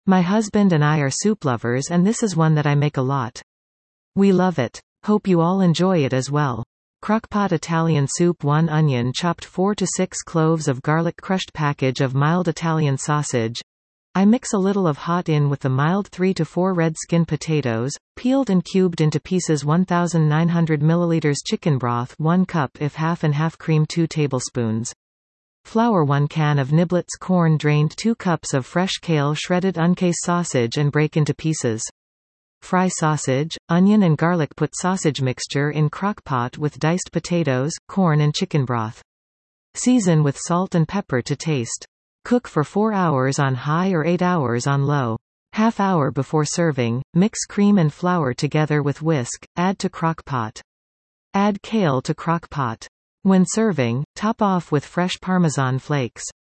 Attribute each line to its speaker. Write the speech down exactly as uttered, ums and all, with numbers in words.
Speaker 1: My husband and I are soup lovers and this is one that I make a lot. We love it. Hope you all enjoy it as well. Crock-pot Italian soup: one onion chopped, four to six cloves of garlic, crushed package of mild Italian sausage. I mix a little of hot in with the mild three to four red skin potatoes, peeled and cubed into pieces. nineteen hundred milliliters chicken broth one cup if half and half, cream two tablespoons. Flour one can of Niblets corn drained, two cups of fresh kale shredded. Uncase sausage and break into pieces. Fry sausage, onion and garlic. Put sausage mixture in crock pot with diced potatoes, corn and chicken broth. Season with salt and pepper to taste. Cook for four hours on high or eight hours on low. Half hour before serving, mix cream and flour together with whisk, add to crock pot. Add kale to crock pot. When serving, top off with fresh Parmesan flakes.